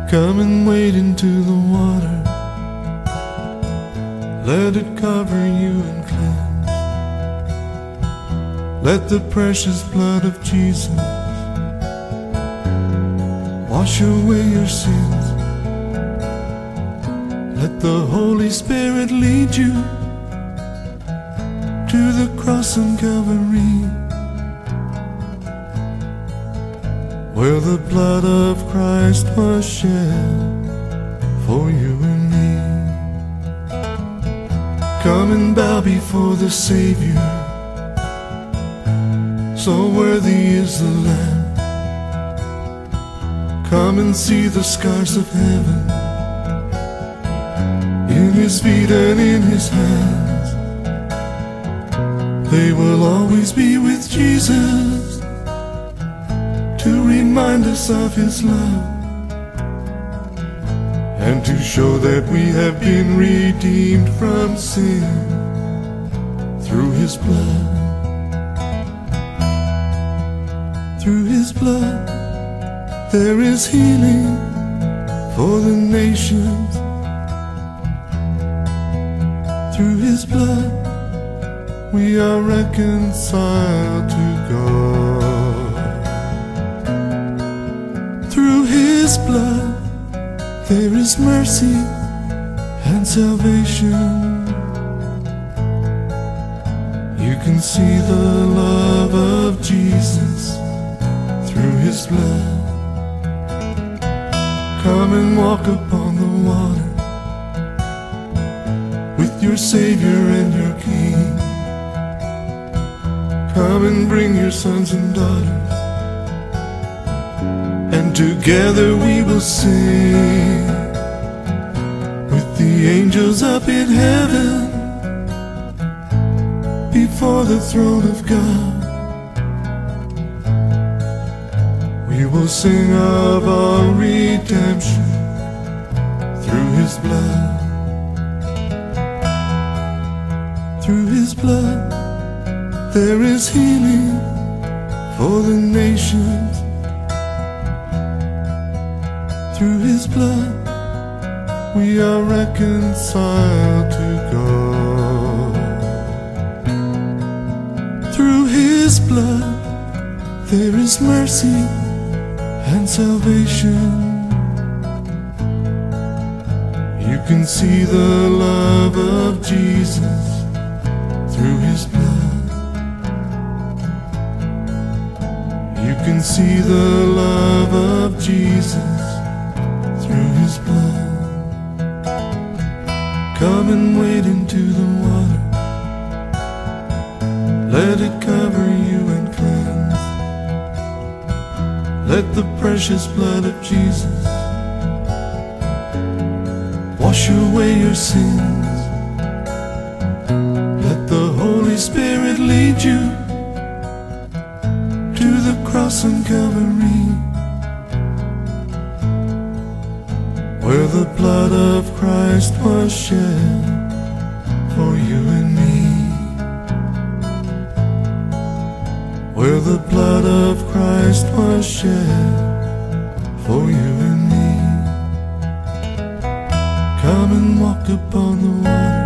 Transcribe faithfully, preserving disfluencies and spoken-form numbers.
Come and wade into the water. Let it cover you and cleanse. Let the precious blood of Jesus wash away your sins. Let the Holy Spirit lead you to the cross on Calvary, where the blood of Christ was shed for you and me. Come and bow before the Savior, so worthy is the Lamb. Come and see the scars of heaven in His feet and in His hands. They will always be with Jesus to remind us of His love, and to show that we have been redeemed from sin through His blood. Through His blood there is healing for the nations. Through His blood we are reconciled to God. Through His blood there is mercy and salvation. You can see the love of Jesus through His blood. Come and walk upon the water with your Savior and your King. Come and bring your sons and daughters, and together we will sing with the angels up in heaven before the throne of God. We will sing of our redemption through His blood. Through His blood there is healing for the nations. Through His blood we are reconciled to God. Through His blood there is mercy and salvation. You can see the love of Jesus through His blood. You can see the love of Jesus through His blood. Come and wade into the water. Let it cover you and cleanse. Let the precious blood of Jesus wash away your sins. Let the Holy Spirit lead you to the cross on Calvary, where the blood of Christ was shed for you and me. Where the blood of Christ was shed for you and me. Come and walk upon the water.